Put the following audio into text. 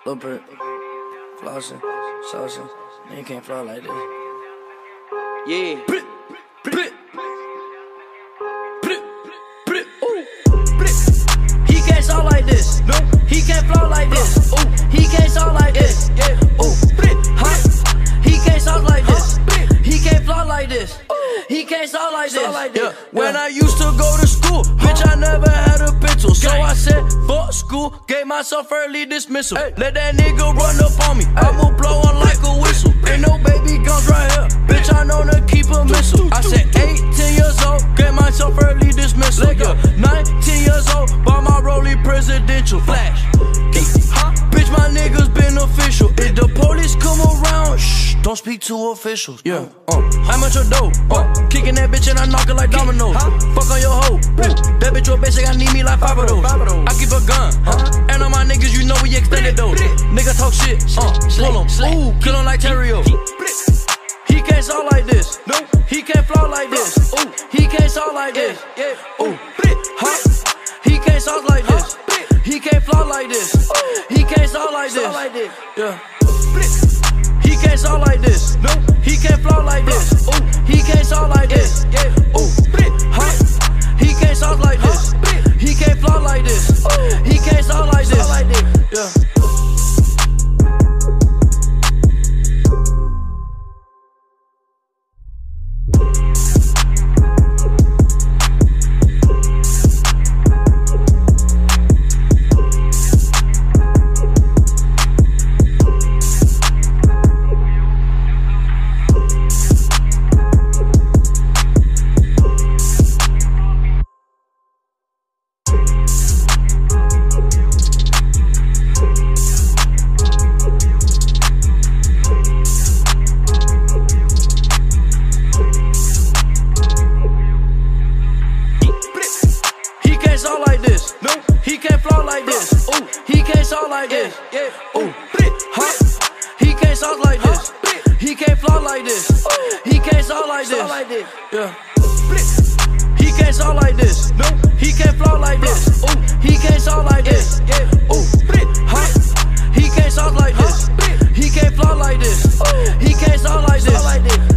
Lil Brick, flossing, saucing, man, you can't fly like this. Yeah. Brick, brick, brick, brick, ooh, brick. He can't sound like this. No, he can't flow like this. Ooh, he can't sound like this. Yeah, ooh, brick, huh? He can't sound like this. He can't flow like this. He can't sound like this. Yeah. When I used to go to school, bitch, I never had a pencil. So I said, fuck school, gave myself early dismissal. Let that nigga run up on me, I will blow on like a whistle. Ain't no baby guns right here, bitch, I know to keep a missile. I said 18 years old, gave myself early dismissal. Yeah. 19 years old, bought my rollie presidential. Flash, bitch, my niggas beneficial. If the police come around, shh, don't speak to officials. Yeah, how much your dough? Kicking that bitch and I knock it like dominoes. Fuck on your hoe. That bitch real basic, I need me like 5 of those. I keep a gun, and all my niggas, you know we extended those. Nigga talk shit, pull em, ooh, kill em like Terrio. He can't sound like this, no, he can't flow like this. Ooh, he can't sound like this, ooh, he can't sound like this. He can't flow like this. He can't sound like this. Yeah. He can't sound like this. No, he can't flow like this. Ooh, he can't sound like this. Ooh, he can't sound like this. He can't flow like this. He can't sound like this. Yeah. He can't flow like this. Ooh, he can't sound like this. Ooh, he can't sound like this. He can't flow like this. He can't sound like this. Yeah. He can't sound like this. No, he can't flow like this. Ooh, he can't sound like this. Ooh, he can't sound like this. He can't flow like this. He can't sound like this.